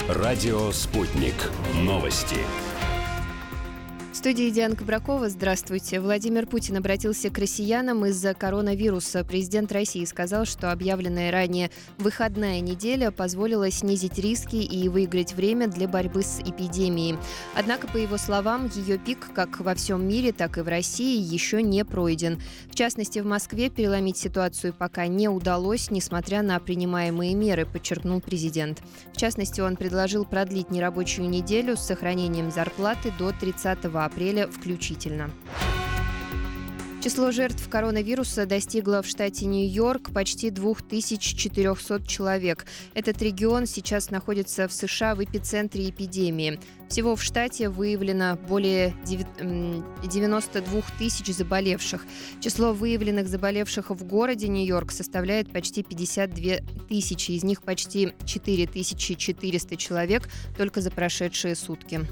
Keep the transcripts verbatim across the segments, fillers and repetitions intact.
Радио «Спутник». Новости. В студии Диана Кабракова. Здравствуйте. Владимир Путин обратился к россиянам из-за коронавируса. Президент России сказал, что объявленная ранее выходная неделя позволила снизить риски и выиграть время для борьбы с эпидемией. Однако, по его словам, ее пик как во всем мире, так и в России еще не пройден. В частности, в Москве переломить ситуацию пока не удалось, несмотря на принимаемые меры, подчеркнул президент. В частности, он предложил продлить нерабочую неделю с сохранением зарплаты до тридцатого апреля включительно. Число жертв коронавируса достигло в штате Нью-Йорк почти две тысячи четыреста человек. Этот регион сейчас находится в США в эпицентре эпидемии. Всего в штате выявлено более девяносто две тысячи заболевших. Число выявленных заболевших в городе Нью-Йорк составляет почти пятьдесят две тысячи. Из них почти четыре тысячи четыреста человек только за прошедшие сутки.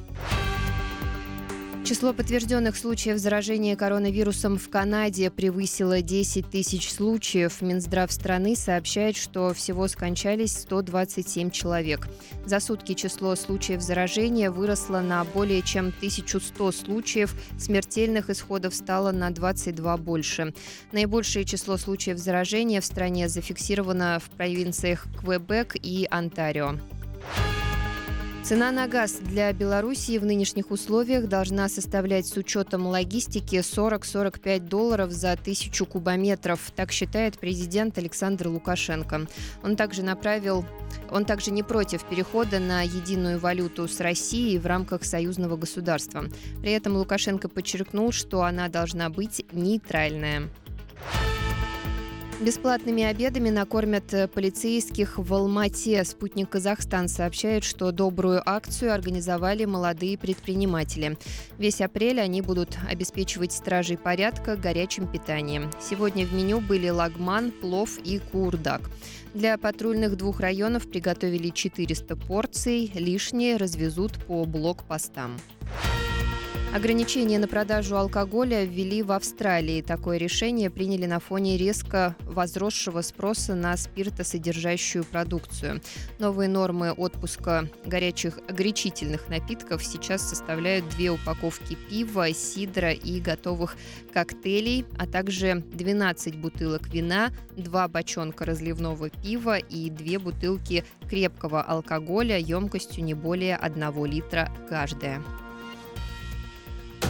Число подтвержденных случаев заражения коронавирусом в Канаде превысило десять тысяч случаев. Минздрав страны сообщает, что всего скончались сто двадцать семь человек. За сутки число случаев заражения выросло на более чем тысячу сто случаев. Смертельных исходов стало на двадцать два больше. Наибольшее число случаев заражения в стране зафиксировано в провинциях Квебек и Онтарио. Цена на газ для Белоруссии в нынешних условиях должна составлять с учетом логистики сорок - сорок пять долларов за тысячу кубометров. Так считает президент Александр Лукашенко. Он также направил, он также не против перехода на единую валюту с Россией в рамках союзного государства. При этом Лукашенко подчеркнул, что она должна быть нейтральная. Бесплатными обедами накормят полицейских в Алма-Ате. «Спутник Казахстан» сообщает, что добрую акцию организовали молодые предприниматели. Весь апрель они будут обеспечивать стражей порядка горячим питанием. Сегодня в меню были лагман, плов и курдак. Для патрульных двух районов приготовили четыреста порций, лишние развезут по блокпостам. Ограничения на продажу алкоголя ввели в Австралии. Такое решение приняли на фоне резко возросшего спроса на спиртосодержащую продукцию. Новые нормы отпуска горячих горячительных напитков сейчас составляют две упаковки пива, сидра и готовых коктейлей, а также двенадцать бутылок вина, два бочонка разливного пива и две бутылки крепкого алкоголя емкостью не более одного литра каждая.